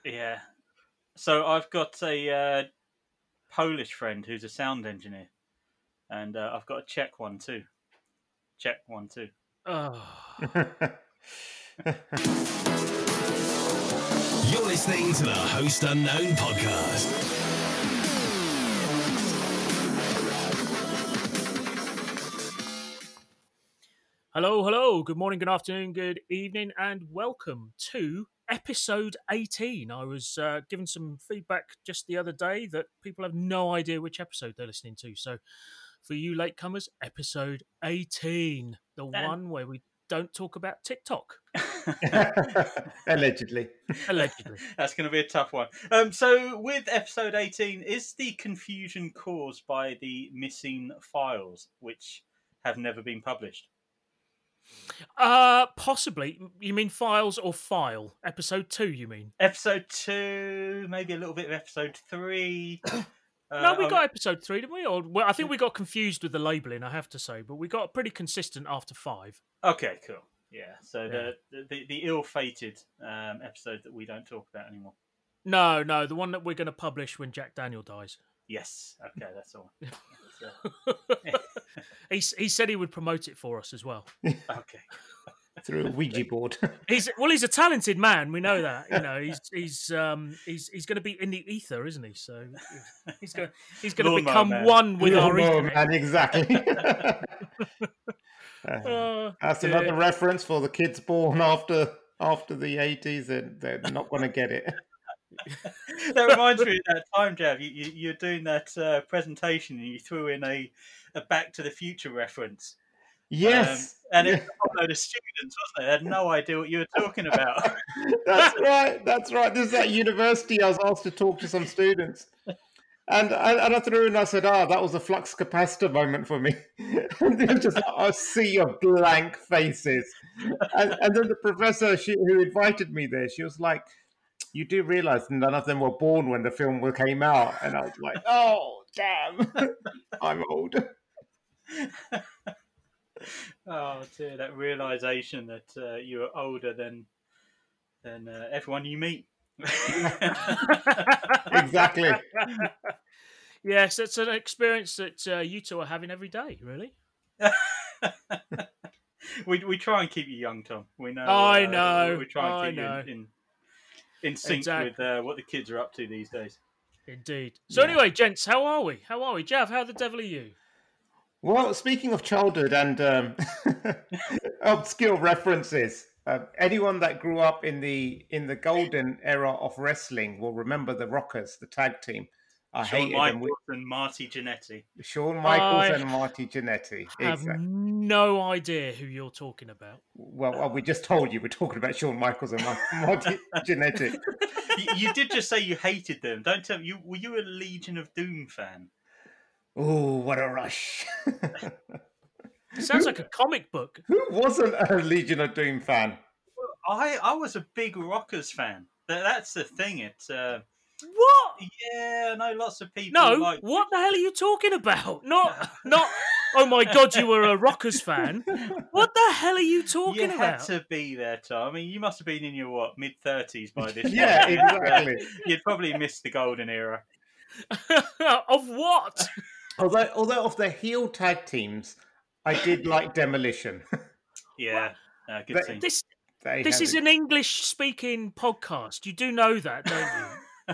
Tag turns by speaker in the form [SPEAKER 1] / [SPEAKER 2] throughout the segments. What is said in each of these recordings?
[SPEAKER 1] Yeah. So I've got a Polish friend who's a sound engineer, and I've got a Czech one too. Czech one too.
[SPEAKER 2] Oh.
[SPEAKER 3] You're listening to the Host Unknown podcast.
[SPEAKER 2] Hello. Good morning, good afternoon, good evening, and welcome to episode 18. I was given some feedback just the other day that people have no idea which episode they're listening to. So for you latecomers, episode 18, the one where we don't talk about TikTok.
[SPEAKER 4] Allegedly.
[SPEAKER 1] That's going to be a tough one. So with episode 18, is the confusion caused by the missing files, which have never been published?
[SPEAKER 2] Possibly. You mean files or file? Episode 2, you mean?
[SPEAKER 1] Episode 2, maybe a little bit of episode 3.
[SPEAKER 2] No, we got episode 3, didn't we? Or well, I think we got confused with the labelling, I have to say, but we got pretty consistent after 5.
[SPEAKER 1] Okay, cool. Yeah, so the ill-fated episode that we don't talk about anymore.
[SPEAKER 2] No, the one that we're going to publish when Jack Daniel dies.
[SPEAKER 1] Yes, okay, that's all.
[SPEAKER 2] He said he would promote it for us as well.
[SPEAKER 1] Okay.
[SPEAKER 4] Through a Ouija board.
[SPEAKER 2] He's a talented man. We know that. You know, he's going to be in the ether, isn't he? So he's going to become one with our ether.
[SPEAKER 4] Man, exactly. That's another reference for the kids born after the 80s. They're not going to get it.
[SPEAKER 1] That reminds me of that time, Jav. You're doing that presentation and you threw in a Back to the Future reference.
[SPEAKER 4] Yes.
[SPEAKER 1] And it was a load of students, wasn't it? They had no idea what you were talking about.
[SPEAKER 4] That's right. This is at university. I was asked to talk to some students. And I threw in, I said, that was a flux capacitor moment for me. And then just a sea of blank faces. And then the professor who invited me there, she was like, you do realise none of them were born when the film came out. And I was like, oh, damn, I'm old.
[SPEAKER 1] Oh dear, that realisation that you are older than everyone you meet.
[SPEAKER 4] Exactly.
[SPEAKER 2] Yes, it's an experience that you two are having every day, really.
[SPEAKER 1] We try and keep you young, Tom. We know.
[SPEAKER 2] I know.
[SPEAKER 1] We try and keep you in sync with what the kids are up to these days.
[SPEAKER 2] Indeed. So anyway, gents, how are we? Jav, how the devil are you?
[SPEAKER 4] Well, speaking of childhood and obscure references, anyone that grew up in the golden era of wrestling will remember the Rockers, the tag team.
[SPEAKER 1] Shawn Michaels and Marty Jannetty.
[SPEAKER 4] Shawn Michaels and Marty Jannetty.
[SPEAKER 2] I have no idea who you're talking about.
[SPEAKER 4] Well, we just told you we're talking about Shawn Michaels and Marty Jannetty.
[SPEAKER 1] You did just say you hated them. Don't tell me. Were you a Legion of Doom fan?
[SPEAKER 4] Oh, what a rush.
[SPEAKER 2] Sounds like a comic book.
[SPEAKER 4] Who wasn't a Legion of Doom fan?
[SPEAKER 1] I was a big Rockers fan. That's the thing. It's...
[SPEAKER 2] What?
[SPEAKER 1] Yeah, I know lots of people.
[SPEAKER 2] No, what the hell are you talking about? Not. Oh my God, you were a Rockers fan. What the hell are you talking about?
[SPEAKER 1] You had to be there, Tom. I mean, you must have been in your mid-30s by this point.
[SPEAKER 4] Yeah, exactly.
[SPEAKER 1] You'd probably missed the golden era.
[SPEAKER 2] Of what?
[SPEAKER 4] Although of the heel tag teams, I did like Demolition.
[SPEAKER 1] Yeah, good team.
[SPEAKER 2] This is an English-speaking podcast. You do know that, don't you?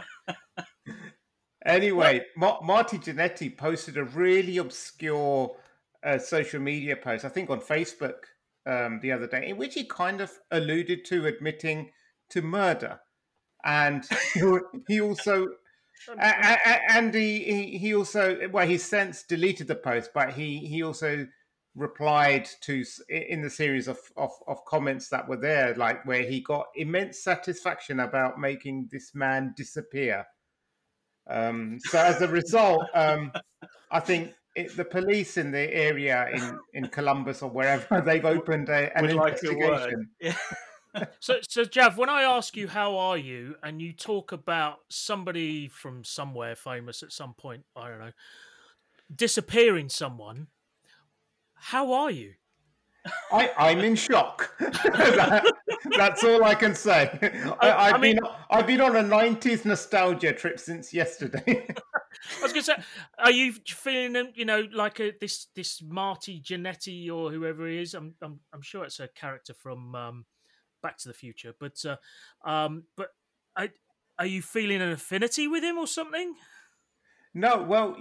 [SPEAKER 4] Anyway, Marty Jannetty posted a really obscure social media post, I think on Facebook the other day, in which he kind of alluded to admitting to murder. And he also... And he also, well, he since deleted the post, but he also replied to in the series of comments that were there, like where he got immense satisfaction about making this man disappear. So as a result, I think the police in the area in Columbus or wherever, they've opened an investigation.
[SPEAKER 2] So Jav, when I ask you how are you, and you talk about somebody from somewhere famous at some point, I don't know, disappearing someone, how are you?
[SPEAKER 4] I'm in shock. That's all I can say.
[SPEAKER 2] I mean,
[SPEAKER 4] I've been on a '90s nostalgia trip since yesterday.
[SPEAKER 2] I was going to say, are you feeling, like this Marty Jannetty or whoever he is? I'm sure it's a character from Back to the Future, but are, are you feeling an affinity with him or something?
[SPEAKER 4] No, well,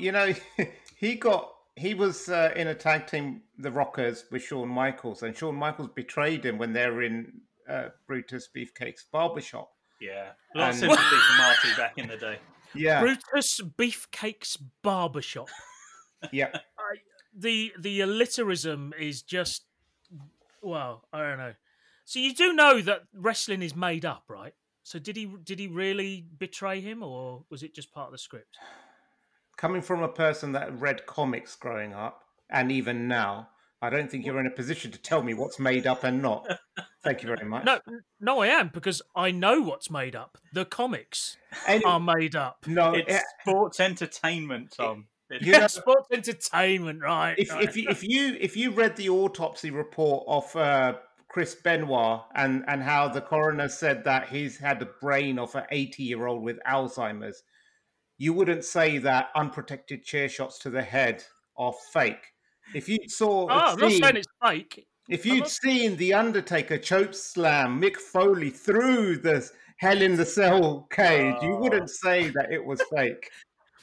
[SPEAKER 4] he was in a tag team, the Rockers, with Shawn Michaels, and Shawn Michaels betrayed him when they were in Brutus Beefcake's barbershop.
[SPEAKER 1] Yeah, a lot of sympathy for Marty back in the day.
[SPEAKER 4] Yeah,
[SPEAKER 2] Brutus Beefcake's barbershop.
[SPEAKER 4] yeah.
[SPEAKER 2] The alliterism is just, well, I don't know. So you do know that wrestling is made up, right? So did he really betray him, or was it just part of the script?
[SPEAKER 4] Coming from a person that read comics growing up, and even now, I don't think you're in a position to tell me what's made up and not. Thank you very much.
[SPEAKER 2] No, I am, because I know what's made up. The comics are made up.
[SPEAKER 4] No,
[SPEAKER 1] it's sports entertainment, Tom.
[SPEAKER 2] Sports entertainment, right?
[SPEAKER 4] If you read the autopsy report of Chris Benoit and how the coroner said that he's had the brain of an 80-year-old with Alzheimer's, you wouldn't say that unprotected chair shots to the head are fake. If you saw,
[SPEAKER 2] I'm not saying it's fake.
[SPEAKER 4] If you'd seen The Undertaker choke slam Mick Foley through the Hell in the Cell cage, you wouldn't say that it was fake.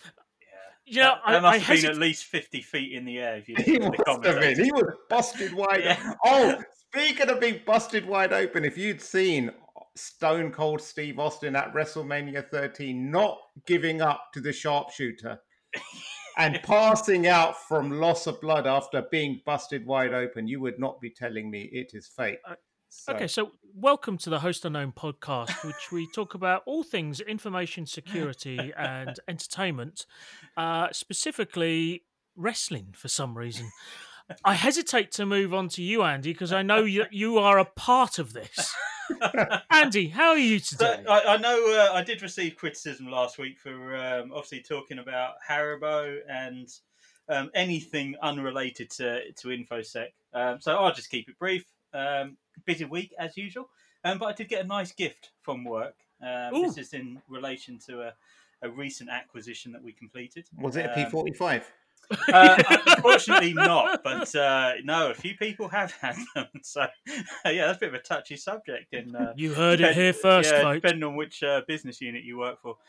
[SPEAKER 1] That must have been at least 50 feet in the air. If you
[SPEAKER 4] he must have been. He was busted wide open. Oh, speaking of being busted wide open, if you'd seen Stone Cold Steve Austin at WrestleMania 13 not giving up to the sharpshooter and passing out from loss of blood after being busted wide open, you would not be telling me it is fake.
[SPEAKER 2] Okay, so welcome to the Host Unknown podcast, which we talk about all things information security and entertainment, specifically wrestling for some reason. I hesitate to move on to you, Andy, because I know you are a part of this. Andy, how are you today?
[SPEAKER 1] So, I know I did receive criticism last week for obviously talking about Haribo and anything unrelated to InfoSec. So I'll just keep it brief. Busy week as usual, but I did get a nice gift from work. This is in relation to a recent acquisition that we completed.
[SPEAKER 4] Was it a P45?
[SPEAKER 1] Unfortunately not, but no, a few people have had them. So yeah, that's a bit of a touchy subject.
[SPEAKER 2] You heard it here first, folks.
[SPEAKER 1] Depending on which business unit you work for.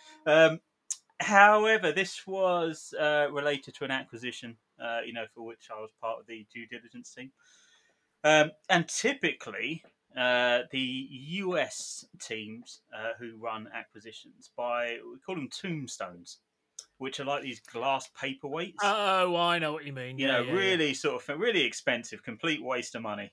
[SPEAKER 1] However, this was related to an acquisition, for which I was part of the due diligence team. And typically, the US teams who run acquisitions we call them tombstones, which are like these glass paperweights.
[SPEAKER 2] Oh, I know what you mean.
[SPEAKER 1] Really expensive, complete waste of money.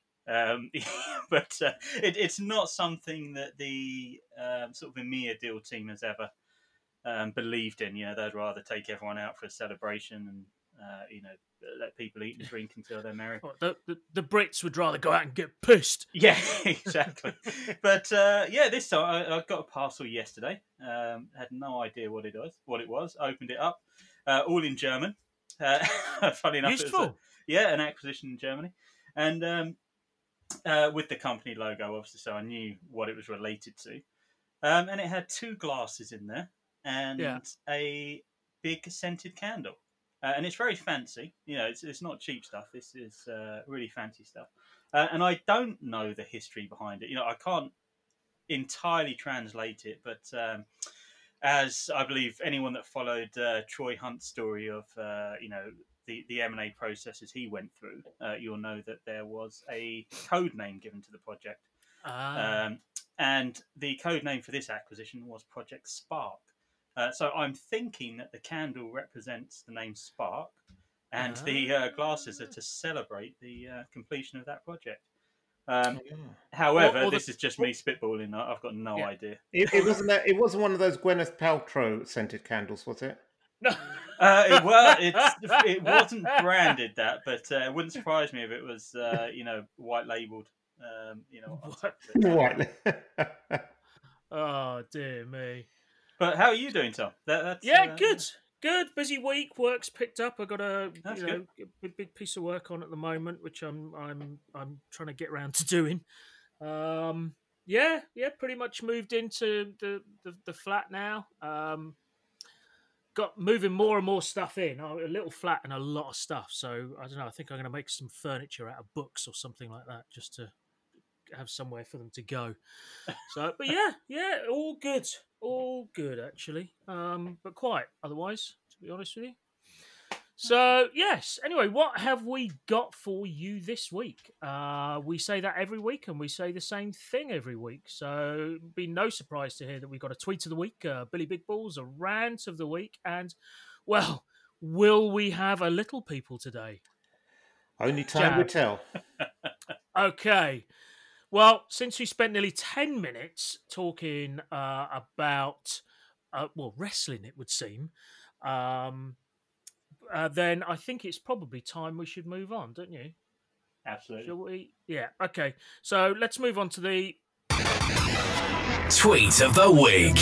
[SPEAKER 1] But it's not something that the sort of EMEA deal team has ever believed in. They'd rather take everyone out for a celebration and let people eat and drink until they're married.
[SPEAKER 2] The Brits would rather go out and get pissed.
[SPEAKER 1] Yeah, exactly. But this time I got a parcel yesterday. Had no idea what it was. Opened it up, all in German. Funny enough,
[SPEAKER 2] useful.
[SPEAKER 1] It was an acquisition in Germany, and with the company logo, obviously, so I knew what it was related to. And it had 2 glasses in there and a big scented candle. And it's very fancy. It's not cheap stuff. This is really fancy stuff. And I don't know the history behind it. I can't entirely translate it, but as I believe anyone that followed Troy Hunt's story of, the M&A processes he went through, you'll know that there was a code name given to the project. And the code name for this acquisition was Project Spark. So I'm thinking that the candle represents the name Spark, and the glasses are to celebrate the completion of that project. However, this is just me spitballing. I've got no idea.
[SPEAKER 4] It wasn't one of those Gwyneth Paltrow scented candles, was it?
[SPEAKER 2] No.
[SPEAKER 1] It wasn't branded that, but it wouldn't surprise me if it was, white labelled.
[SPEAKER 4] White.
[SPEAKER 2] Oh dear me.
[SPEAKER 1] But how are you doing, Tom?
[SPEAKER 2] Good. Busy week. Work's picked up. I got a big piece of work on at the moment, which I'm trying to get around to doing. Yeah, pretty much moved into the flat now. Got moving more and more stuff in. A little flat and a lot of stuff. So I don't know. I think I'm going to make some furniture out of books or something like that, just to have somewhere for them to go. So, but yeah, all good actually. But quiet otherwise, to be honest with you. So yes. Anyway, what have we got for you this week? We say that every week, and we say the same thing every week. So it'd be no surprise to hear that we got a tweet of the week, Billy Big Balls, a rant of the week, and well, will we have a little people today?
[SPEAKER 4] Only time will
[SPEAKER 2] Jab.
[SPEAKER 4] tell.
[SPEAKER 2] Okay. Well, since we spent nearly 10 minutes talking about wrestling, it would seem. Then I think it's probably time we should move on, don't you?
[SPEAKER 1] Absolutely.
[SPEAKER 2] Shall we? Yeah. Okay. So let's move on to the
[SPEAKER 3] Tweet of the week.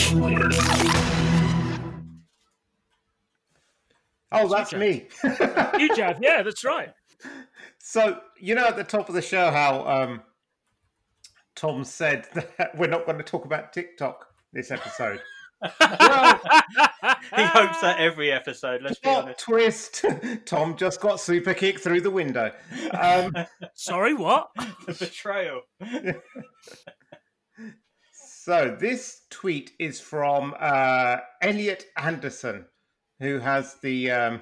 [SPEAKER 4] Oh, that's me.
[SPEAKER 2] You, Jav. Yeah, that's right.
[SPEAKER 4] So, at the top of the show how Tom said that we're not going to talk about TikTok this episode.
[SPEAKER 1] Well, he hopes that every episode, let's be honest.
[SPEAKER 4] Twist. Tom just got super kicked through the window.
[SPEAKER 2] Sorry, what?
[SPEAKER 1] The betrayal.
[SPEAKER 4] So this tweet is from Elliot Anderson, who has the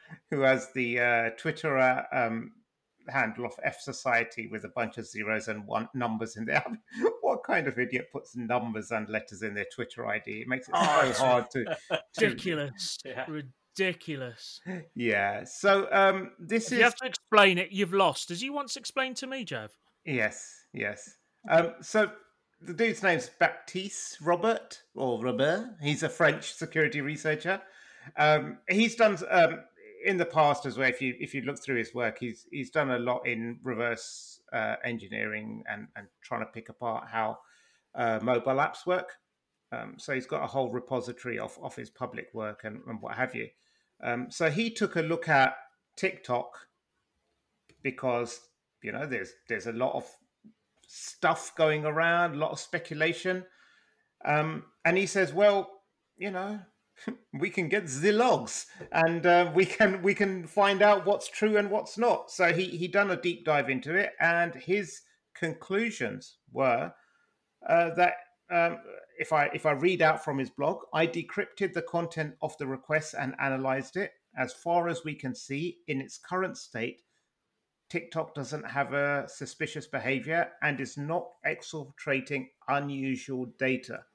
[SPEAKER 4] Twitter handle of F Society with a bunch of zeros and numbers in there. What kind of idiot puts numbers and letters in their Twitter ID? It makes it so hard to
[SPEAKER 2] ridiculous.
[SPEAKER 1] Yeah.
[SPEAKER 2] Ridiculous.
[SPEAKER 4] Yeah. So this
[SPEAKER 2] if you have to explain it, you've lost. As you once explained to me, Jav.
[SPEAKER 4] Yes. So the dude's name's Baptiste Robert. He's a French security researcher. He's done in the past as well. If you look through his work, he's done a lot in reverse engineering and trying to pick apart how mobile apps work. So he's got a whole repository of his public work and what have you. So he took a look at TikTok because there's a lot of stuff going around, a lot of speculation, and he says, well, we can get the logs and we can find out what's true and what's not. So he done a deep dive into it, and his conclusions were that if I read out from his blog, I decrypted the content of the request and analyzed it. As far as we can see, in its current state, TikTok doesn't have a suspicious behavior and is not exfiltrating unusual data.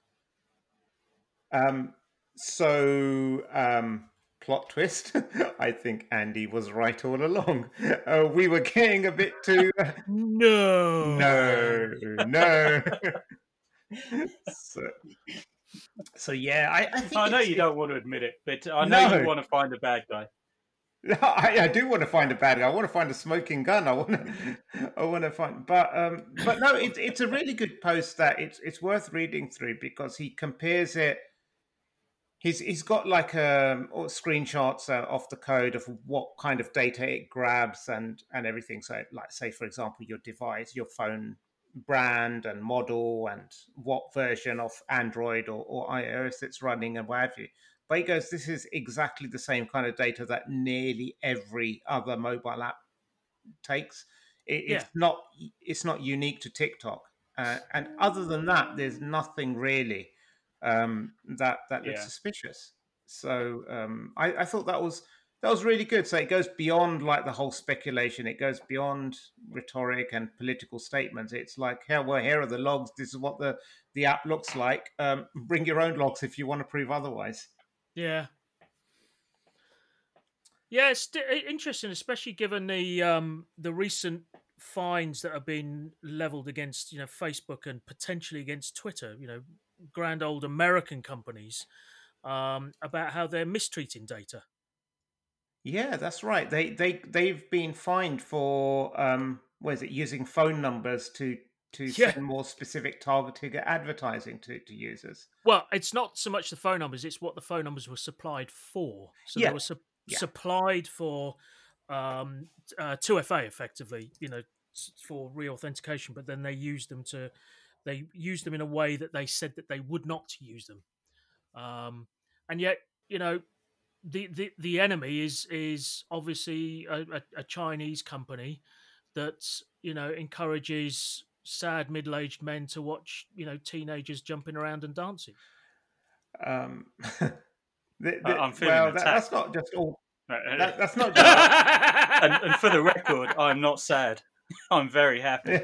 [SPEAKER 4] Plot twist. I think Andy was right all along. We were getting a bit too... No. So yeah, I think
[SPEAKER 1] I know you don't want to admit it, but I know you want to find a bad guy.
[SPEAKER 4] I do want to find a bad guy. I want to find a smoking gun. I want to find, but no, it's a really good post that it's worth reading through because he compares it. He's got like screenshots of the code of what kind of data it grabs and everything. So, like, say for example, your device, your phone brand and model, and what version of Android or iOS it's running and what have you. But he goes, this is exactly the same kind of data that nearly every other mobile app takes. It's not unique to TikTok. And other than that, there's nothing really that looks suspicious. So I thought that was really good. So it goes beyond like the whole speculation. It goes beyond rhetoric and political statements. It's like, here are the logs. This is what the app looks like. Bring your own logs if you want to prove otherwise.
[SPEAKER 2] Yeah. Yeah, it's interesting, especially given the recent fines that have been leveled against Facebook and potentially against Twitter. Grand old American companies about how they're mistreating data.
[SPEAKER 4] Yeah, that's right. They've been fined for using phone numbers to send more specific targeted advertising to users.
[SPEAKER 2] Well, it's not so much the phone numbers; it's what the phone numbers were supplied for. So they were supplied for 2FA, effectively, for re-authentication. But then they used them They use them in a way that they said that they would not use them. And yet, the enemy is obviously a Chinese company that encourages sad middle-aged men to watch teenagers jumping around and dancing.
[SPEAKER 1] I'm feeling attacked.
[SPEAKER 4] That's not just all. That's not just.
[SPEAKER 1] and for the record, I'm not sad. I'm very happy.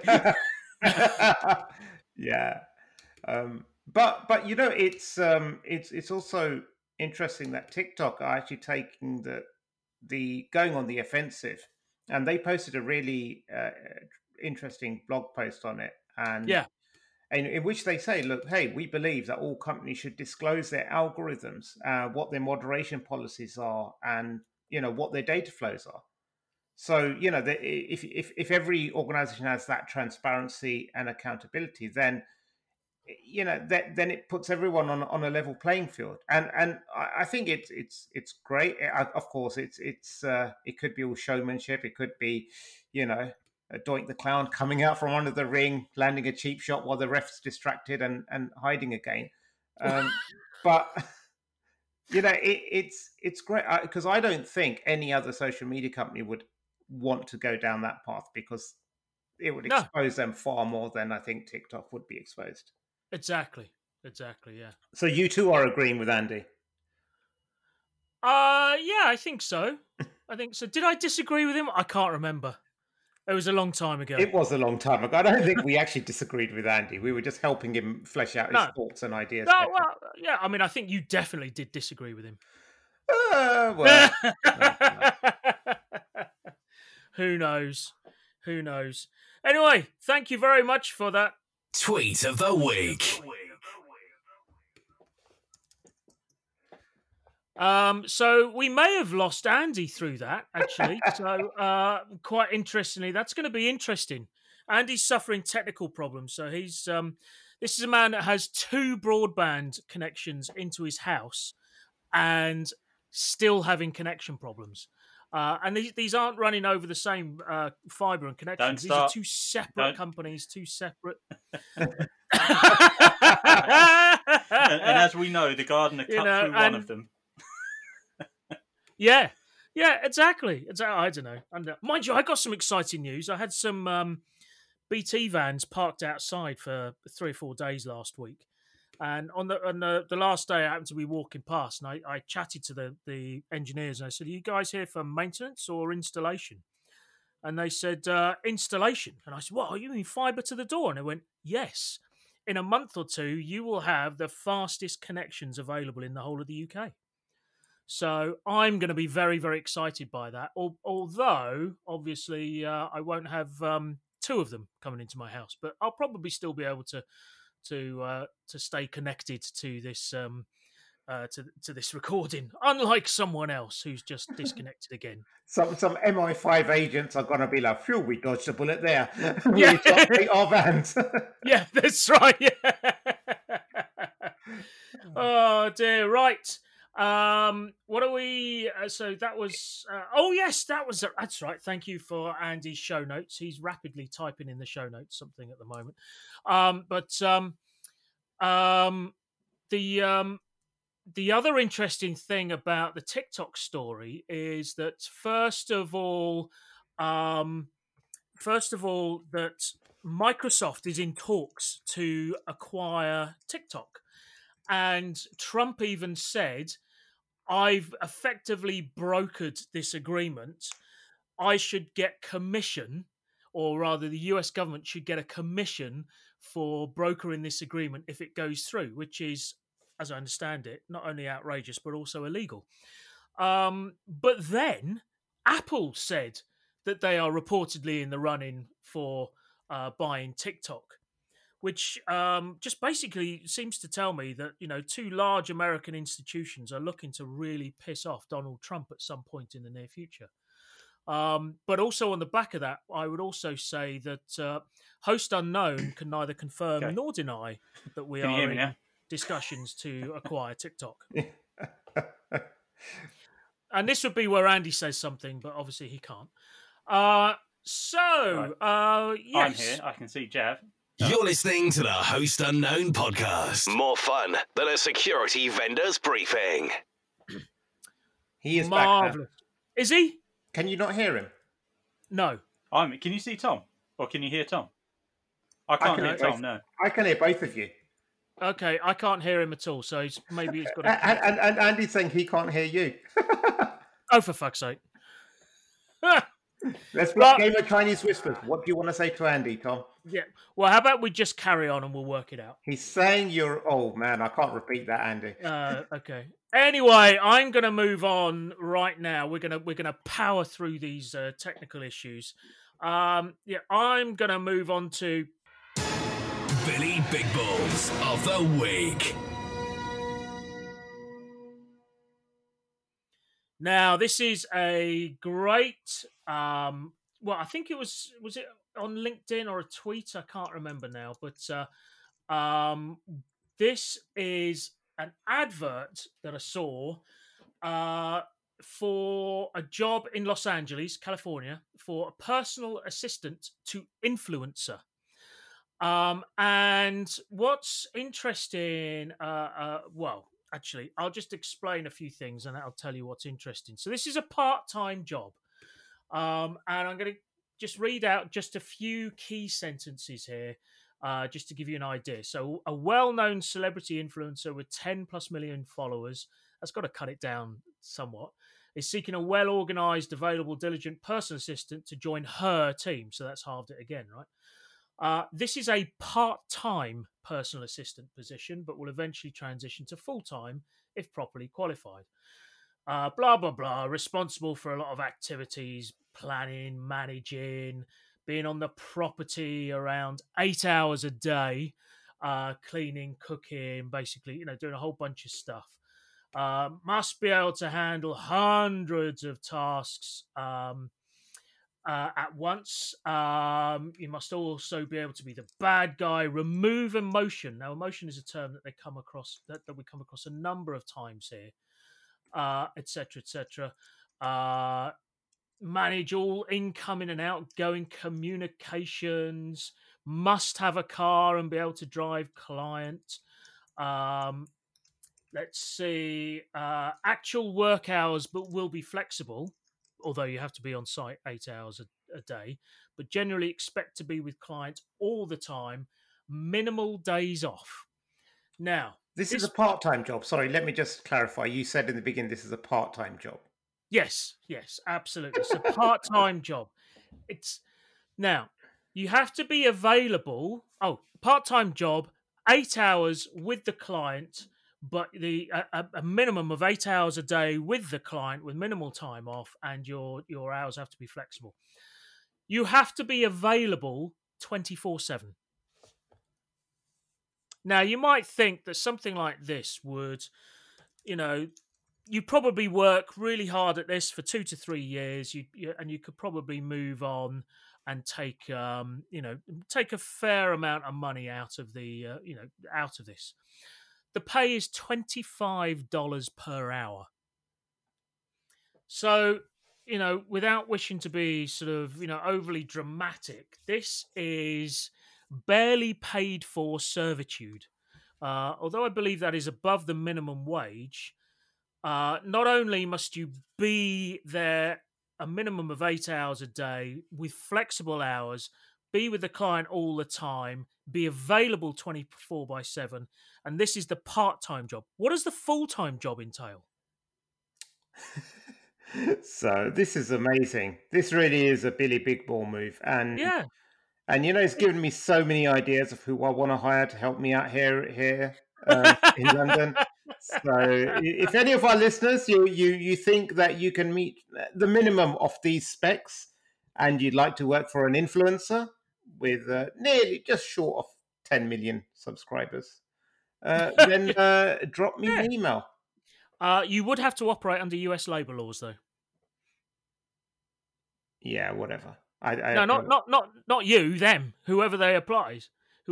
[SPEAKER 4] Yeah, but it's also interesting that TikTok are actually taking the going on the offensive, and they posted a really interesting blog post on it, and in which they say, look, hey, we believe that all companies should disclose their algorithms, what their moderation policies are, and what their data flows are. So if every organization has that transparency and accountability, then then it puts everyone on a level playing field, and I think it's great. Of course, it could be all showmanship. It could be Doink the Clown coming out from under the ring, landing a cheap shot while the ref's distracted and hiding again. But it's great because I don't think any other social media company would want to go down that path, because it would expose them far more than I think TikTok would be exposed.
[SPEAKER 2] Exactly, yeah.
[SPEAKER 4] So you two are agreeing with Andy?
[SPEAKER 2] Yeah, I think so. Did I disagree with him? I can't remember. It was a long time ago.
[SPEAKER 4] It was a long time ago. I don't think we actually disagreed with Andy. We were just helping him flesh out his thoughts and ideas.
[SPEAKER 2] No, well, yeah, I mean, I think you definitely did disagree with him.
[SPEAKER 4] Well, no.
[SPEAKER 2] Who knows? Anyway, thank you very much for that.
[SPEAKER 3] Tweet of the week.
[SPEAKER 2] So we may have lost Andy through that, actually. So quite interestingly, that's going to be interesting. Andy's suffering technical problems. So he's this is a man that has 2 broadband connections into his house and still having connection problems. And these aren't running over the same fibre and connections. These are 2 separate companies, 2 separate.
[SPEAKER 1] and as we know, the gardener cut through one of them.
[SPEAKER 2] Yeah, exactly. I don't know. And mind you, I got some exciting news. I had some BT vans parked outside for 3 or 4 days last week. And on the last day, I happened to be walking past, and I chatted to the engineers, and I said, "Are you guys here for maintenance or installation?" And they said, "Installation." And I said, "What, you mean fibre to the door?" And they went, "Yes. In a month or 2, you will have the fastest connections available in the whole of the UK." So I'm going to be very, very excited by that. Although, obviously, I won't have 2 of them coming into my house, but I'll probably still be able to stay connected to this to this recording, unlike someone else who's just disconnected again.
[SPEAKER 4] Some MI5 agents are going to be like, "Phew, we dodged a bullet there." We update our vans.
[SPEAKER 2] Yeah, that's right. Yeah. Oh dear. Right. What are we? So that was. That's right. Thank you for Andy's show notes. He's rapidly typing in the show notes something at the moment. The other interesting thing about the TikTok story is that first of all, that Microsoft is in talks to acquire TikTok, and Trump even said, "I've effectively brokered this agreement. I should get commission, or rather the US government should get a commission for brokering this agreement if it goes through," which is, as I understand it, not only outrageous, but also illegal. But then Apple said that they are reportedly in the running for buying TikTok, which just basically seems to tell me that, 2 large American institutions are looking to really piss off Donald Trump at some point in the near future. But also on the back of that, I would also say that Host Unknown can neither confirm nor deny that we are in discussions to acquire TikTok. And this would be where Andy says something, but obviously he can't. Yes.
[SPEAKER 1] I'm here. I can see Jav.
[SPEAKER 3] You're listening to the Host Unknown podcast. More fun than a security vendor's briefing.
[SPEAKER 4] He is
[SPEAKER 2] marvelous.
[SPEAKER 4] back now.
[SPEAKER 2] Is he?
[SPEAKER 4] Can you not hear him?
[SPEAKER 2] No.
[SPEAKER 1] Can you see Tom? Or can you hear Tom? I can't hear Tom, no.
[SPEAKER 4] I can hear both of you.
[SPEAKER 2] Okay, I can't hear him at all, so maybe he's got
[SPEAKER 4] And Andy's saying he can't hear you.
[SPEAKER 2] Oh, for fuck's sake.
[SPEAKER 4] Let's play a game of Chinese whispers. What do you want to say to Andy, Tom?
[SPEAKER 2] Yeah. Well, how about we just carry on and we'll work it out?
[SPEAKER 4] He's saying you're... Oh, man, I can't repeat that, Andy.
[SPEAKER 2] Okay. Anyway, I'm going to move on right now. We're gonna power through these technical issues. I'm going to move on to
[SPEAKER 3] Billy Big Balls of the Week.
[SPEAKER 2] Now, this is a great. Well, I think was it on LinkedIn or a tweet? I can't remember now, but this is an advert that I saw for a job in Los Angeles, California, for a personal assistant to influencer. And what's interesting, well, actually, I'll just explain a few things and I'll tell you what's interesting. So this is a part-time job. And I'm going to just read out just a few key sentences here, just to give you an idea. So a well-known celebrity influencer with 10 plus million followers, that's got to cut it down somewhat, is seeking a well-organized, available, diligent personal assistant to join her team. So that's halved it again, right? This is a part-time personal assistant position, but will eventually transition to full-time if properly qualified. Blah, blah, blah, responsible for a lot of activities, planning, managing, being on the property around 8 hours a day, cleaning, cooking, basically, doing a whole bunch of stuff. Must be able to handle hundreds of tasks at once. You must also be able to be the bad guy, remove emotion. Now, emotion is a term that we come across a number of times here, etc., etc. Manage all incoming and outgoing communications. Must have a car and be able to drive client. Let's see. Actual work hours, but will be flexible, although you have to be on site 8 hours a day, but generally expect to be with clients all the time, minimal days off. Now,
[SPEAKER 4] this is a part-time job. Sorry, let me just clarify. You said in the beginning this is a part-time job.
[SPEAKER 2] Yes, absolutely. It's a part-time job. Now, you have to be available. Oh, part-time job, 8 hours with the client, but a minimum of 8 hours a day with the client with minimal time off, and your hours have to be flexible. You have to be available 24/7. Now, you might think that something like this would, you probably work really hard at this for 2 to 3 years, and you could probably move on and take a fair amount of money out of out of this. The pay is $25 per hour. So, without wishing to be sort of, overly dramatic, this is barely paid for servitude. Although I believe that is above the minimum wage, not only must you be there a minimum of 8 hours a day with flexible hours, be with the client all the time, be available 24/7, and this is the part-time job. What does the full-time job entail?
[SPEAKER 4] So this is amazing. This really is a Billy Big Ball move. And
[SPEAKER 2] yeah.
[SPEAKER 4] And it's given me so many ideas of who I want to hire to help me out here in London. So if any of our listeners, you think that you can meet the minimum of these specs and you'd like to work for an influencer with nearly just short of 10 million subscribers, then drop me an email.
[SPEAKER 2] You would have to operate under US labor laws, though.
[SPEAKER 4] Yeah, whatever.
[SPEAKER 2] Not you, them, whoever applies.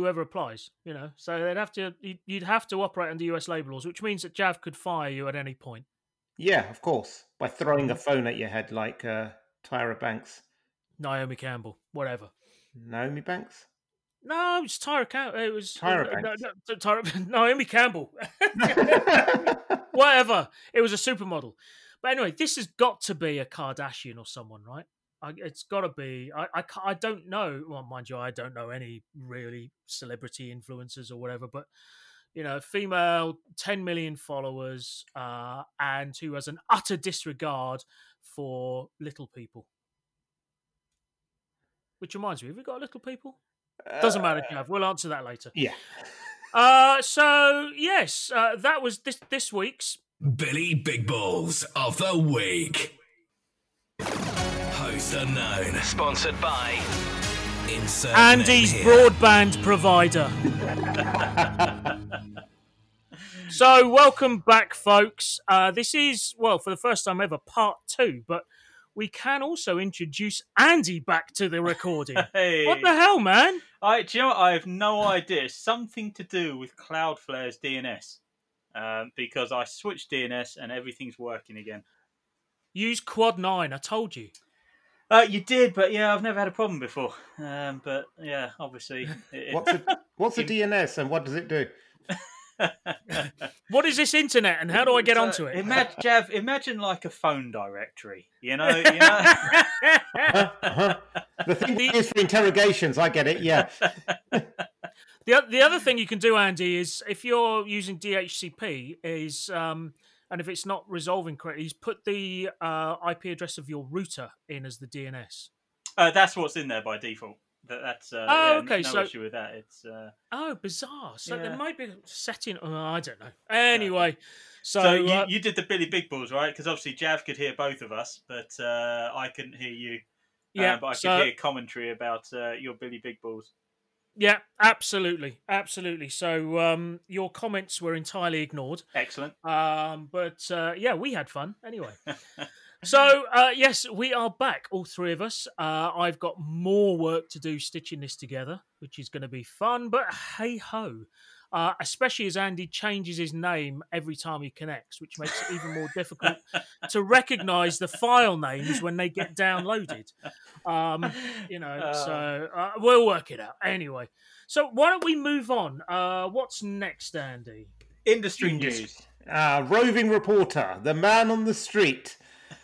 [SPEAKER 2] So you'd have to operate under US labor laws, which means that Jav could fire you at any point.
[SPEAKER 4] Yeah, of course, by throwing a phone at your head like Tyra Banks,
[SPEAKER 2] Naomi Campbell, whatever.
[SPEAKER 4] Naomi Banks.
[SPEAKER 2] No, it's Tyra Campbell. It was
[SPEAKER 4] Tyra
[SPEAKER 2] Naomi Campbell. Whatever. It was a supermodel. But anyway, this has got to be a Kardashian or someone, right? It's got to be. I don't know. Well, mind you, I don't know any really celebrity influencers or whatever. But female, 10 million followers, and who has an utter disregard for little people. Which reminds me, have we got little people? Doesn't matter, Gav. We'll answer that later.
[SPEAKER 4] Yeah.
[SPEAKER 2] So yes, that was this week's
[SPEAKER 3] Billy Big Balls of the Week. Host Unknown. Sponsored by Insert
[SPEAKER 2] Andy's broadband provider. So welcome back, folks. This is, well, for the first time ever, part 2, but we can also introduce Andy back to the recording.
[SPEAKER 1] Hey.
[SPEAKER 2] What the hell, man?
[SPEAKER 1] Do you know what? I have no idea. Something to do with Cloudflare's DNS. Because I switched DNS and everything's working again.
[SPEAKER 2] Use Quad 9, I told you.
[SPEAKER 1] You did, but yeah, I've never had a problem before. But yeah, obviously.
[SPEAKER 4] What's a DNS and what does it do?
[SPEAKER 2] What is this internet and how do I get onto it?
[SPEAKER 1] Imagine like a phone directory, you know?
[SPEAKER 4] The thing is for interrogations, I get it, yeah.
[SPEAKER 2] The other thing you can do, Andy, is if you're using DHCP, and if it's not resolving correctly, is put the IP address of your router in as the DNS.
[SPEAKER 1] That's what's in there by default. That's
[SPEAKER 2] okay.
[SPEAKER 1] No issue with that. It's
[SPEAKER 2] bizarre. So
[SPEAKER 1] yeah.
[SPEAKER 2] There might be a setting. I don't know. Anyway,
[SPEAKER 1] so you did the Billy Big Balls, right? Because obviously Jav could hear both of us, but I couldn't hear you.
[SPEAKER 2] Yeah,
[SPEAKER 1] but I could hear commentary about your Billy Big Balls.
[SPEAKER 2] Yeah, absolutely. So your comments were entirely ignored.
[SPEAKER 1] Excellent.
[SPEAKER 2] But we had fun anyway. So, yes, we are back, all three of us. I've got more work to do stitching this together, which is going to be fun, but hey-ho. Especially as Andy changes his name every time he connects, which makes it even more difficult to recognise the file names when they get downloaded. So we'll work it out. Anyway, so why don't we move on? What's next, Andy?
[SPEAKER 1] Industry news.
[SPEAKER 4] Roving reporter, the man on the street.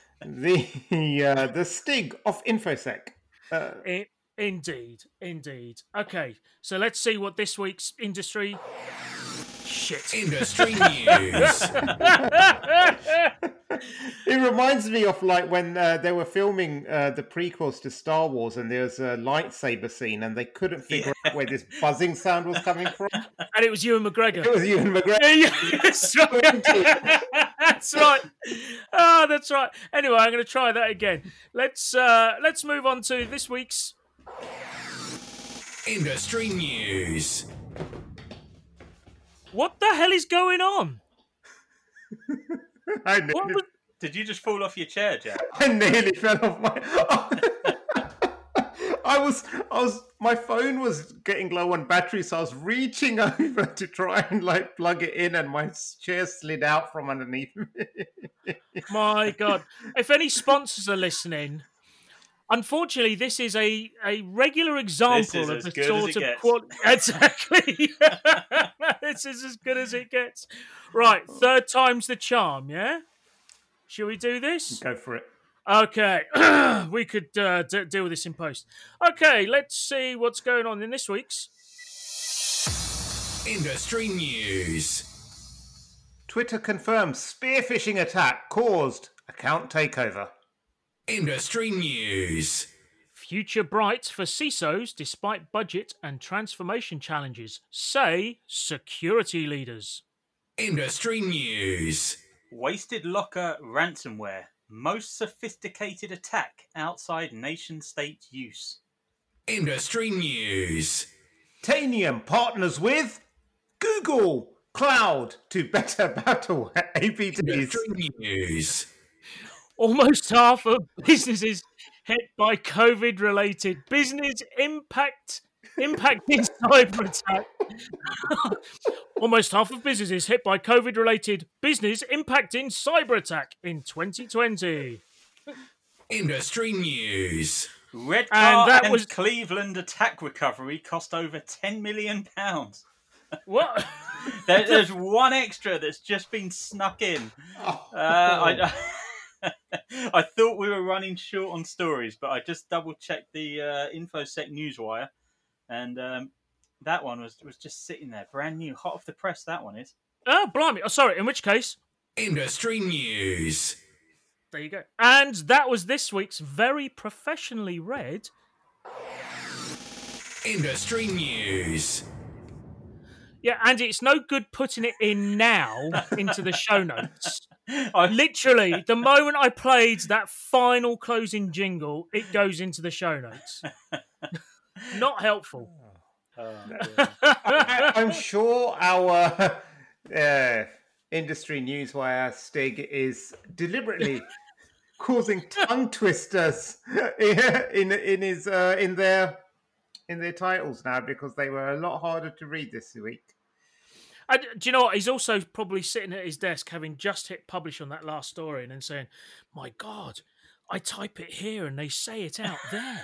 [SPEAKER 4] The Stig of InfoSec.
[SPEAKER 2] Indeed. Okay, so let's see what this week's industry
[SPEAKER 3] news.
[SPEAKER 4] It reminds me of like when they were filming the prequels to Star Wars, and there was a lightsaber scene, and they couldn't figure out where this buzzing sound was coming from.
[SPEAKER 2] And it was Ewan McGregor.
[SPEAKER 4] It was Ewan McGregor.
[SPEAKER 2] That's right. That's right. Oh, that's right. Anyway, I'm going to try that again. Let's move on to this week's
[SPEAKER 3] industry news.
[SPEAKER 2] What the hell is going on?
[SPEAKER 1] Did you just fall off your chair, Jack?
[SPEAKER 4] I nearly fell off my. My phone was getting low on battery, so I was reaching over to try and like plug it in, and my chair slid out from underneath me.
[SPEAKER 2] My God! If any sponsors are listening, unfortunately, this is a regular example of the sort of quality. Exactly. This is as good as it gets. Right, third time's the charm. Yeah. Shall we do this?
[SPEAKER 4] Go for it.
[SPEAKER 2] Okay, we could deal with this in post. Okay, let's see what's going on in this week's
[SPEAKER 3] industry news.
[SPEAKER 4] Twitter confirms spear phishing attack caused account takeover.
[SPEAKER 3] Industry news.
[SPEAKER 2] Future bright for CISOs despite budget and transformation challenges, say security leaders.
[SPEAKER 3] Industry news.
[SPEAKER 1] Wasted Locker ransomware. Most sophisticated attack outside nation-state use.
[SPEAKER 3] Industry news.
[SPEAKER 4] Tanium partners with Google Cloud to better battle APTs.
[SPEAKER 3] Industry news.
[SPEAKER 2] Almost half of businesses hit by COVID-related business impacting cyber attack. Almost half of businesses hit by COVID-related business impacting cyber attack in 2020.
[SPEAKER 3] Industry news.
[SPEAKER 1] Redcar and Cleveland attack recovery cost over £10 million.
[SPEAKER 2] What?
[SPEAKER 1] There's one extra that's just been snuck in. I thought we were running short on stories, but I just double-checked the InfoSec Newswire, and that one was just sitting there, brand new, hot off the press, that one is.
[SPEAKER 2] Oh, blimey. Oh, sorry, in which case?
[SPEAKER 3] Industry news.
[SPEAKER 2] There you go. And that was this week's very professionally read...
[SPEAKER 3] Industry news.
[SPEAKER 2] Yeah, Andy, it's no good putting it in now into the show notes. Literally, the moment I played that final closing jingle, it goes into the show notes. Not helpful.
[SPEAKER 4] I'm sure our industry newswire Stig is deliberately causing tongue twisters in their titles now, because they were a lot harder to read this week.
[SPEAKER 2] Do you know what? He's also probably sitting at his desk having just hit publish on that last story and then saying, "My God, I type it here and they say it out there."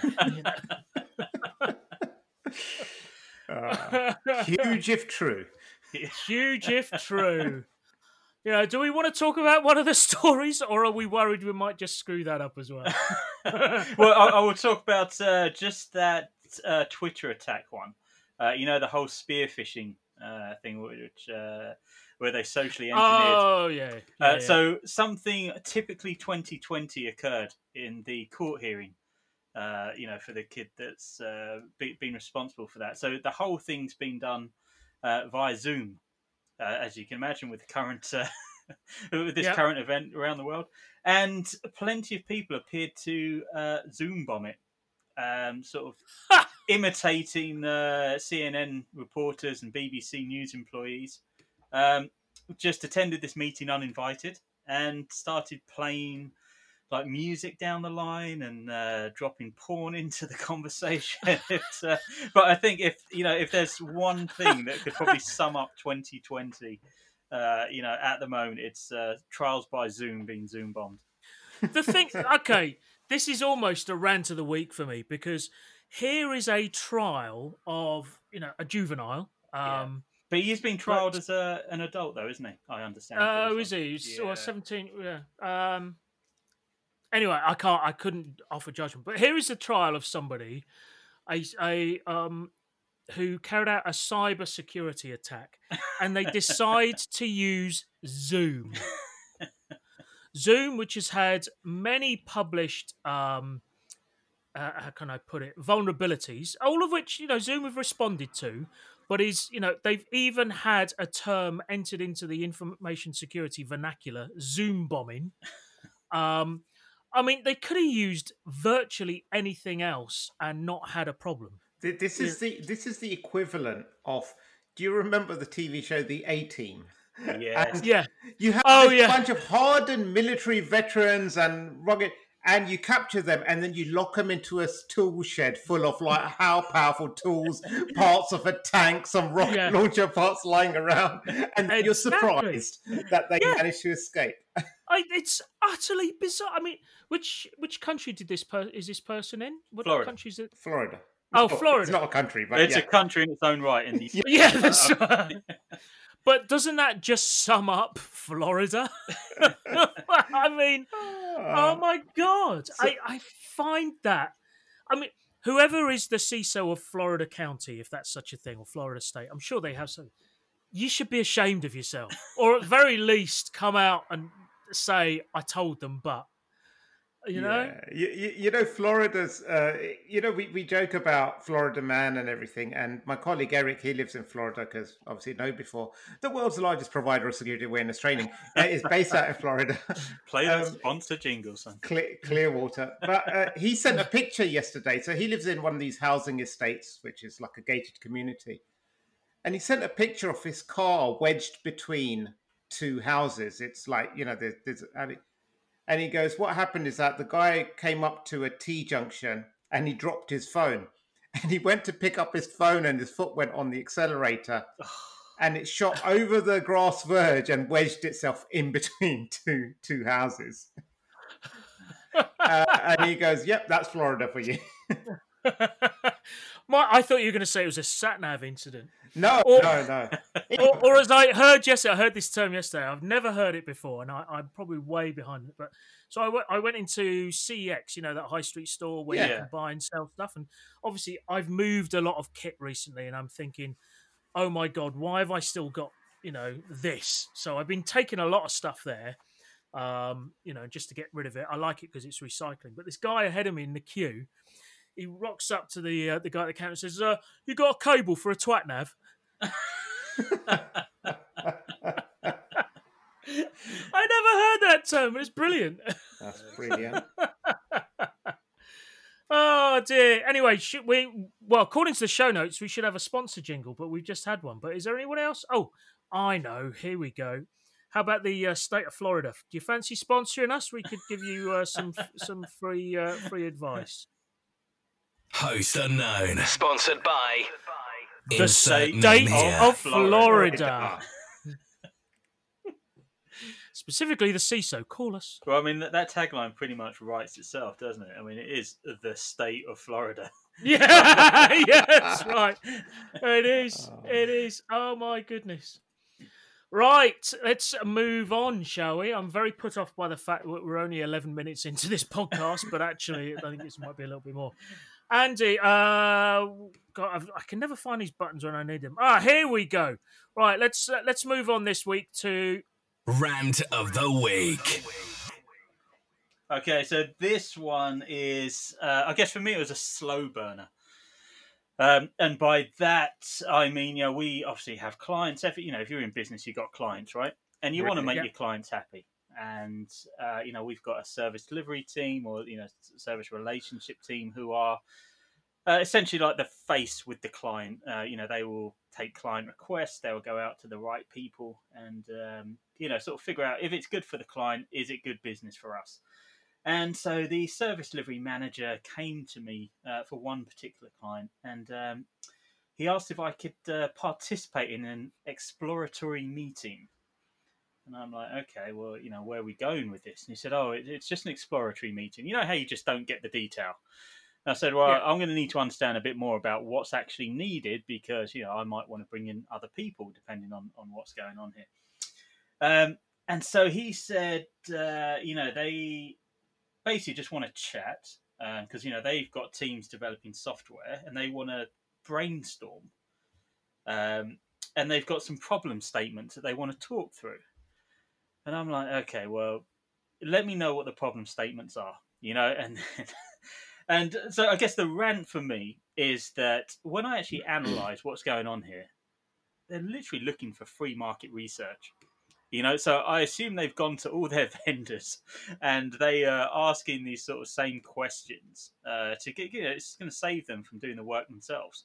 [SPEAKER 4] Huge if true.
[SPEAKER 2] Huge if true. Do we want to talk about one of the stories, or are we worried we might just screw that up as well?
[SPEAKER 1] Well, I will talk about just that Twitter attack one. The whole spear phishing thing, which where they socially engineered.
[SPEAKER 2] Oh, yeah.
[SPEAKER 1] So something typically 2020 occurred in the court hearing. For the kid that's been responsible for that. So the whole thing's been done via Zoom, as you can imagine, with the current with this current event around the world, and plenty of people appeared to Zoom bomb it, sort of imitating CNN reporters and BBC News employees. Just attended this meeting uninvited and started playing like music down the line and dropping porn into the conversation. But I think if there's one thing that could probably sum up 2020, at the moment, it's trials by Zoom being Zoom bombed.
[SPEAKER 2] The thing, okay, this is almost a rant of the week for me, because here is a trial of a juvenile.
[SPEAKER 1] But he's been trialled as an adult, though, isn't he? I understand.
[SPEAKER 2] Oh, is he? Yeah. 17. Yeah. Anyway, I couldn't offer judgment. But here is a trial of somebody, who carried out a cyber security attack, and they decide to use Zoom. Zoom, which has had many published, how can I put it, vulnerabilities, all of which Zoom have responded to. But they've even had a term entered into the information security vernacular, Zoom bombing. I mean, they could have used virtually anything else and not had a problem.
[SPEAKER 4] This is the equivalent of. Do you remember the TV show The A-Team?
[SPEAKER 1] Yes.
[SPEAKER 2] Yeah.
[SPEAKER 4] You have a bunch of hardened military veterans and rugged, and you capture them, and then you lock them into a tool shed full of like how powerful tools, parts of a tank, some rocket launcher parts lying around, and you're surprised that they managed to escape.
[SPEAKER 2] It's utterly bizarre. I mean, which country did is this person in? What
[SPEAKER 1] Florida.
[SPEAKER 2] Country is it?
[SPEAKER 4] Florida.
[SPEAKER 2] Oh, Florida.
[SPEAKER 4] It's not a country, but
[SPEAKER 1] it's a country in its own right. In the
[SPEAKER 2] that's right. But doesn't that just sum up Florida? I mean, oh my God. I find that. I mean, whoever is the CISO of Florida County, if that's such a thing, or Florida State, I'm sure they have something. You should be ashamed of yourself. Or at very least come out and say, I told them, but.
[SPEAKER 4] Florida's, we joke about Florida Man and everything. And my colleague Eric, he lives in Florida because obviously know before, the world's largest provider of security awareness training is based out of Florida.
[SPEAKER 1] Play that sponsor jingle, son.
[SPEAKER 4] Clearwater. But he sent a picture yesterday. So he lives in one of these housing estates, which is like a gated community. And he sent a picture of his car wedged between two houses. It's like, and he goes, what happened is that the guy came up to a T-junction and he dropped his phone. And he went to pick up his phone and his foot went on the accelerator. And it shot over the grass verge and wedged itself in between two houses. And he goes, yep, that's Florida for you.
[SPEAKER 2] I thought you were going to say it was a sat-nav incident.
[SPEAKER 4] No.
[SPEAKER 2] Or as I heard yesterday, I heard this term yesterday. I've never heard it before, and I'm probably way behind it. But so I went into CEX, that high street store where you can buy and sell stuff. And obviously, I've moved a lot of kit recently, and I'm thinking, oh my God, why have I still got this? So I've been taking a lot of stuff there, just to get rid of it. I like it because it's recycling. But this guy ahead of me in the queue, he rocks up to the guy at the counter and says, "You got a cable for a twat nav?" I never heard that term, but it's brilliant.
[SPEAKER 4] That's brilliant.
[SPEAKER 2] Oh dear. Anyway, according to the show notes, we should have a sponsor jingle, but we've just had one. But is there anyone else? Oh, I know. Here we go. How about the state of Florida? Do you fancy sponsoring us? We could give you some free advice.
[SPEAKER 3] Host Unknown. Sponsored by
[SPEAKER 2] the state of Florida. Specifically the CISO. Call us.
[SPEAKER 1] Well, I mean, that tagline pretty much writes itself, doesn't it? I mean, it is the state of Florida.
[SPEAKER 2] Yeah, yes, right. It is. It is. Oh, my goodness. Right, let's move on, shall we? I'm very put off by the fact that we're only 11 minutes into this podcast, but actually, I think this might be a little bit more. Andy, God, I can never find these buttons when I need them. Here we go. Right, let's move on this week to
[SPEAKER 3] Rant of the Week.
[SPEAKER 1] Okay, so this one is, I guess for me, it was a slow burner. And by that, I mean, we obviously have clients. If you're in business, you've got clients, right? And you want to make your clients happy. And, we've got a service delivery team or, service relationship team who are essentially like the face with the client. They will take client requests. They will go out to the right people and, sort of figure out if it's good for the client, is it good business for us? And so the service delivery manager came to me for one particular client, and he asked if I could participate in an exploratory meeting. And I'm like, okay, well, where are we going with this? And he said, it's just an exploratory meeting. You know how you just don't get the detail? And I said, well, I'm going to need to understand a bit more about what's actually needed because, I might want to bring in other people depending on what's going on here. And so he said, they basically just want to chat because they've got teams developing software and they want to brainstorm and they've got some problem statements that they want to talk through. And I'm like, okay, well, let me know what the problem statements are, and so I guess the rant for me is that when I actually analyze what's going on here, they're literally looking for free market research. So I assume they've gone to all their vendors and they are asking these sort of same questions to get, it's going to save them from doing the work themselves.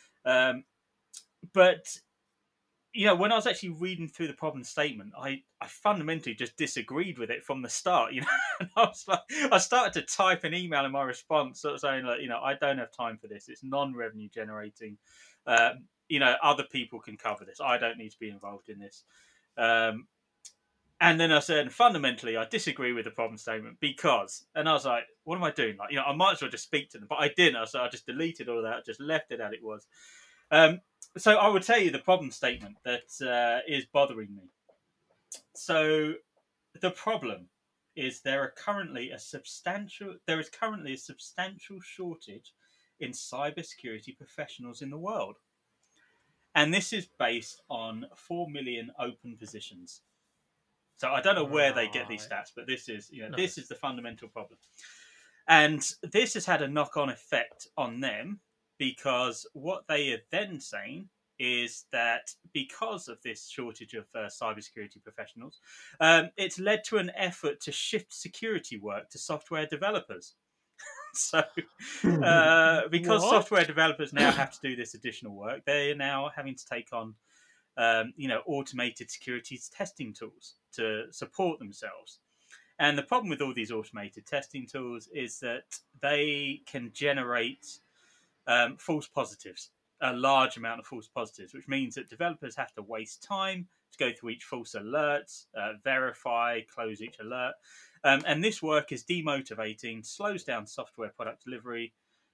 [SPEAKER 1] But, when I was actually reading through the problem statement, I fundamentally just disagreed with it from the start, and I started to type an email in my response sort of saying, I don't have time for this. It's non-revenue generating. Other people can cover this. I don't need to be involved in this. And then I said, fundamentally, I disagree with the problem statement because, and I was like, what am I doing? I might as well just speak to them, but I didn't. So I just deleted all that, just left it as it was. So I would tell you the problem statement that is bothering me. So the problem is there is currently a substantial shortage in cybersecurity professionals in the world. And this is based on 4 million open positions. So I don't know where they get these stats, but this is, this is the fundamental problem. And this has had a knock-on effect on them because what they are then saying is that because of this shortage of cybersecurity professionals, it's led to an effort to shift security work to software developers. So because software developers now have to do this additional work, they're now having to take on automated security testing tools to support themselves. And the problem with all these automated testing tools is that they can generate false positives, a large amount of false positives, which means that developers have to waste time to go through each false alert, verify, close each alert. And this work is demotivating, slows down software product delivery,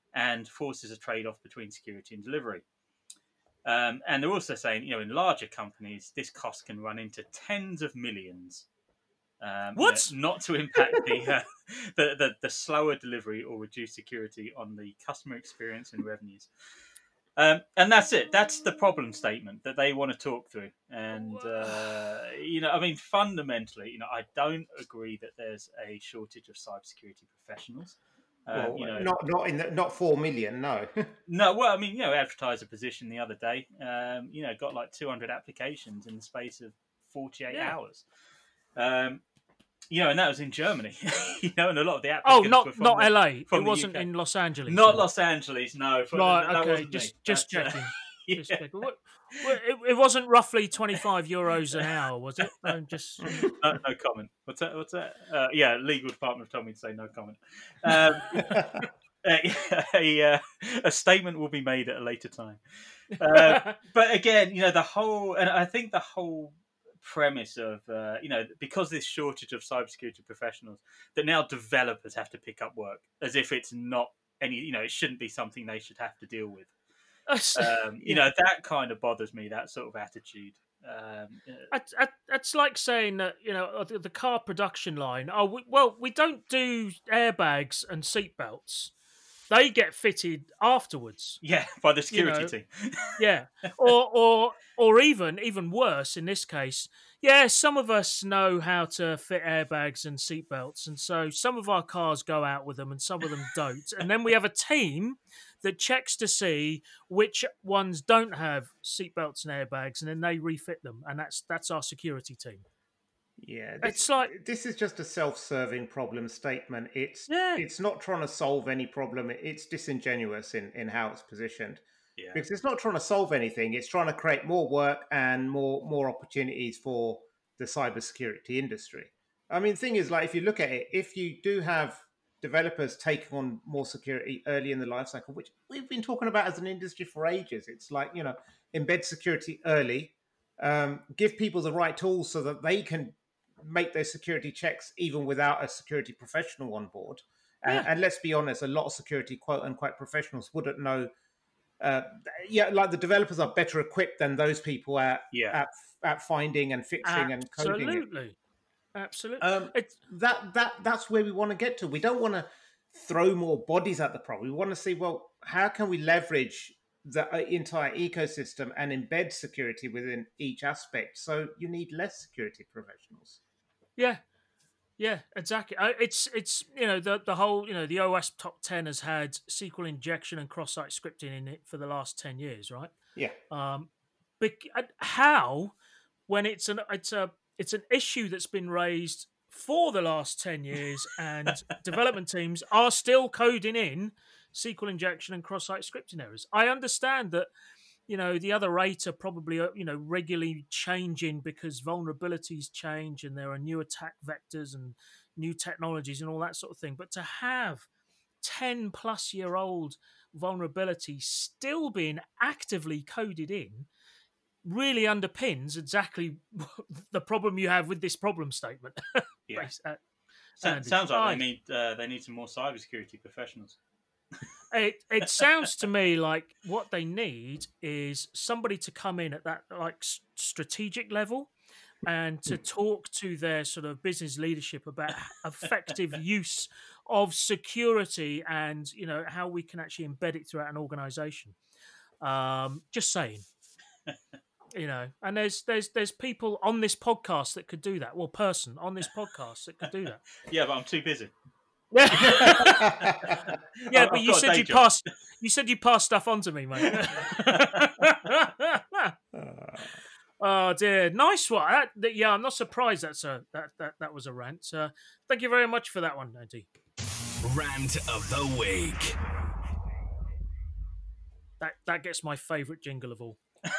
[SPEAKER 1] and forces a trade-off between security and delivery. And they're also saying, in larger companies, this cost can run into tens of millions.
[SPEAKER 2] What?
[SPEAKER 1] Not to impact the slower delivery or reduce security on the customer experience and revenues. And that's it. That's the problem statement that they want to talk through. And fundamentally, I don't agree that there's a shortage of cybersecurity professionals.
[SPEAKER 4] Not 4 million, no.
[SPEAKER 1] No, well, advertised a position the other day. Got like 200 applications in the space of 48 hours. And that was in Germany. And a lot of the applicants
[SPEAKER 2] not LA. It wasn't in Los Angeles.
[SPEAKER 1] Not Los Angeles, no.
[SPEAKER 2] Right, okay, just checking. Yeah. Just checking. It wasn't roughly €25 an hour, was it?
[SPEAKER 1] No comment. What's that? Legal department have told me to say no comment. A statement will be made at a later time. But again, I think the whole premise of because this shortage of cybersecurity professionals, that now developers have to pick up work as if it's not it shouldn't be something they should have to deal with. That kind of bothers me, that sort of attitude.
[SPEAKER 2] It's like saying that the car production line. We don't do airbags and seatbelts. They get fitted afterwards.
[SPEAKER 1] Yeah, by the security team.
[SPEAKER 2] Yeah, or even worse in this case. Yeah, some of us know how to fit airbags and seatbelts, and so some of our cars go out with them, and some of them don't. And then we have a team that checks to see which ones don't have seatbelts and airbags, and then they refit them, and that's our security team.
[SPEAKER 4] Yeah,
[SPEAKER 2] this
[SPEAKER 4] is just a self-serving problem statement. It's not trying to solve any problem. It's disingenuous in how it's positioned. Yeah. Because it's not trying to solve anything. It's trying to create more work and more opportunities for the cybersecurity industry. I mean, the thing is, like, if you look at it, if you do have developers taking on more security early in the life cycle, which we've been talking about as an industry for ages, it's like, embed security early, give people the right tools so that they can make those security checks even without a security professional on board. And let's be honest, a lot of security quote unquote professionals wouldn't know. Like the developers are better equipped than those people at finding and fixing and coding.
[SPEAKER 2] Absolutely.
[SPEAKER 4] That's where we want to get to. We don't want to throw more bodies at the problem. We want to see, well, how can we leverage the entire ecosystem and embed security within each aspect? So you need less security professionals.
[SPEAKER 2] Yeah, exactly. It's the whole the OS top 10 has had SQL injection and cross-site scripting in it for the last 10 years, right?
[SPEAKER 4] Yeah.
[SPEAKER 2] But how, when it's an issue that's been raised for the last 10 years and development teams are still coding in SQL injection and cross-site scripting errors? I understand that the other rate are probably regularly changing because vulnerabilities change and there are new attack vectors and new technologies and all that sort of thing. But to have 10-plus-year-old vulnerabilities still being actively coded in really underpins exactly the problem you have with this problem statement.
[SPEAKER 1] Yeah. Sounds like they need some more cybersecurity professionals.
[SPEAKER 2] It sounds to me like what they need is somebody to come in at that strategic level and to talk to their sort of business leadership about effective use of security and how we can actually embed it throughout an organization. Just saying. And there's people on this podcast that could do that. Well, person on this podcast that could do that.
[SPEAKER 1] Yeah, but I'm too busy.
[SPEAKER 2] Yeah, but you said you passed stuff on to me, mate. Oh dear, nice one. I'm not surprised that was a rant. Thank you very much for that one, Andy.
[SPEAKER 3] Rant of the week.
[SPEAKER 2] That gets my favourite jingle of all.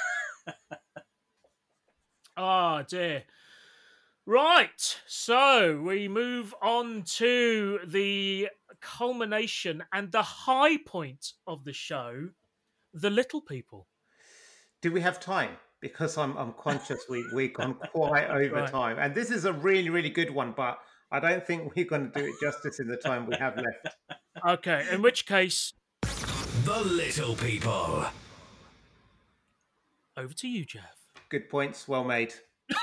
[SPEAKER 2] Oh dear. Right, so we move on to the culmination and the high point of the show, the little people.
[SPEAKER 4] Do we have time? Because I'm conscious we've gone quite over time. And this is a really, really good one, but I don't think we're going to do it justice in the time we have left.
[SPEAKER 2] Okay, in which case...
[SPEAKER 3] The Little People.
[SPEAKER 2] Over to you, Jeff.
[SPEAKER 4] Good points, well made.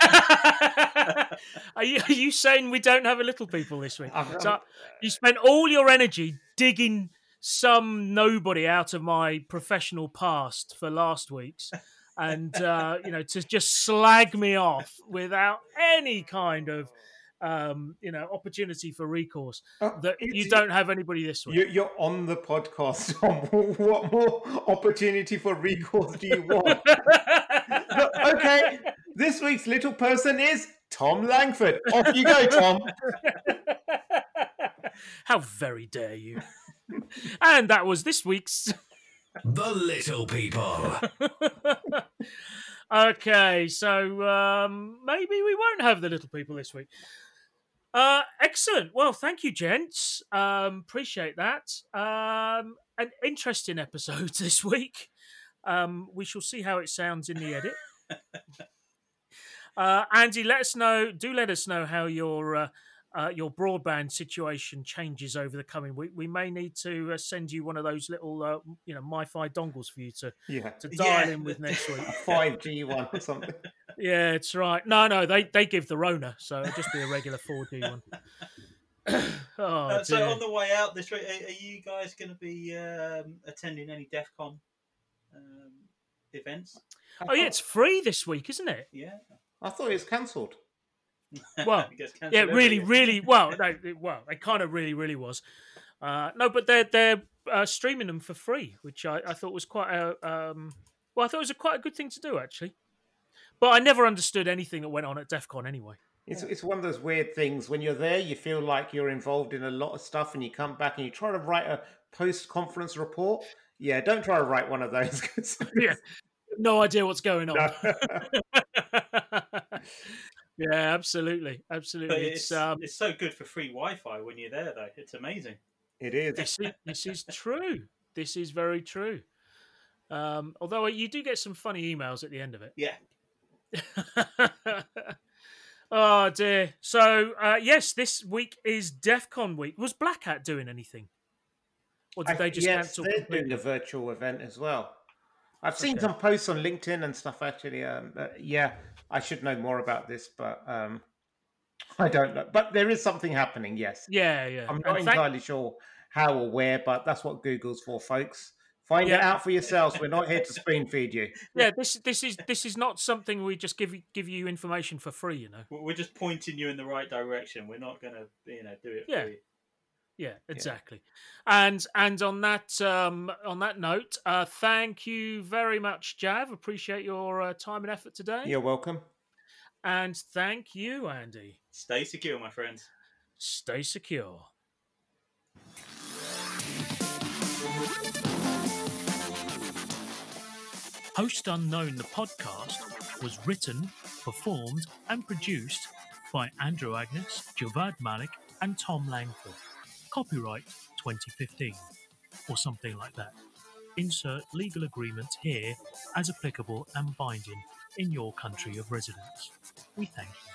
[SPEAKER 2] Are you saying we don't have a little people this week? So you spent all your energy digging some nobody out of my professional past for last week's, and to just slag me off without any kind of opportunity for recourse. That you don't have anybody this week.
[SPEAKER 4] You're on the podcast, Tom. What more opportunity for recourse do you want? Okay, this week's little person is Tom Langford. Off you go, Tom.
[SPEAKER 2] How very dare you. And that was this week's
[SPEAKER 3] The Little People.
[SPEAKER 2] Okay, so maybe we won't have the little people this week. Excellent. Well, thank you, gents. Appreciate that. An interesting episode this week. We shall see how it sounds in the edit. Andy, let us know how your broadband situation changes over the coming week. We may need to send you one of those little MiFi dongles for you to dial in with next week.
[SPEAKER 4] 5G one or something.
[SPEAKER 2] Yeah, it's right. No, they give the Rona, so it'll just be a regular 4G one.
[SPEAKER 1] So on the way out this week, are you guys going to be attending any DEF CON events?
[SPEAKER 2] It's free this week, isn't it?
[SPEAKER 1] Yeah.
[SPEAKER 4] I thought it was cancelled.
[SPEAKER 2] Well, yeah, really. Well, they kind of really was. No, but they're streaming them for free, which I thought was quite a I thought it was quite a good thing to do, actually. But I never understood anything that went on at DEF CON anyway.
[SPEAKER 4] It's one of those weird things. When you're there, you feel like you're involved in a lot of stuff, and you come back and you try to write a post-conference report. Yeah, don't try to write one of those.
[SPEAKER 2] Yeah, no idea what's going on.
[SPEAKER 4] No.
[SPEAKER 2] Yeah, absolutely.
[SPEAKER 1] It's so good for free Wi-Fi when you're there, though. It's amazing.
[SPEAKER 4] It is.
[SPEAKER 2] This is true. This is very true. Although you do get some funny emails at the end of it.
[SPEAKER 1] Yeah.
[SPEAKER 2] Oh dear. So yes, this week is DEF CON week. Was Black Hat doing anything, or did they just cancel?
[SPEAKER 4] They're doing a virtual event as well. I've seen some posts on LinkedIn and stuff. Actually, I should know more about this, but I don't know. But there is something happening. Yes.
[SPEAKER 2] Yeah.
[SPEAKER 4] I'm not entirely sure how or where, but that's what Google's for, folks. Find it out for yourselves. We're not here to spoon feed you.
[SPEAKER 2] Yeah, this is not something we just give you information for free.
[SPEAKER 1] We're just pointing you in the right direction. We're not going to do it for you.
[SPEAKER 2] Yeah, exactly. And on that note, thank you very much, Jav. Appreciate your time and effort today.
[SPEAKER 4] You're welcome.
[SPEAKER 2] And thank you, Andy.
[SPEAKER 1] Stay secure, my friends.
[SPEAKER 2] Stay secure. Host Unknown, the podcast, was written, performed, and produced by Andrew Agnes, Javad Malik, and Tom Langford. Copyright 2015, or something like that. Insert legal agreement here as applicable and binding in your country of residence. We thank you.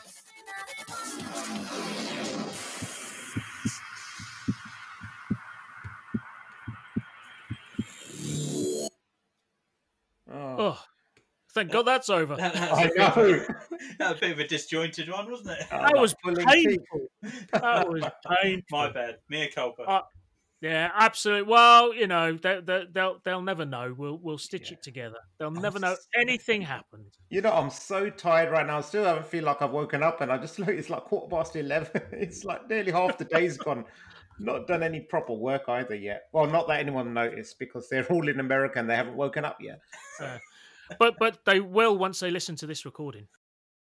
[SPEAKER 2] Oh, thank God that's over.
[SPEAKER 4] I know.
[SPEAKER 1] That was a bit of a disjointed one, wasn't it?
[SPEAKER 2] That was painful. That was painful.
[SPEAKER 1] My bad. Mea culpa.
[SPEAKER 2] Yeah, absolutely. Well, they'll never know. We'll stitch it together. They'll never know anything happened.
[SPEAKER 4] I'm so tired right now. I still haven't feel like I've woken up, and I just look. It's like 11:15. It's like nearly half the day's gone. Not done any proper work either yet. Well, not that anyone noticed, because they're all in America and they haven't woken up yet.
[SPEAKER 2] But they will once they listen to this recording.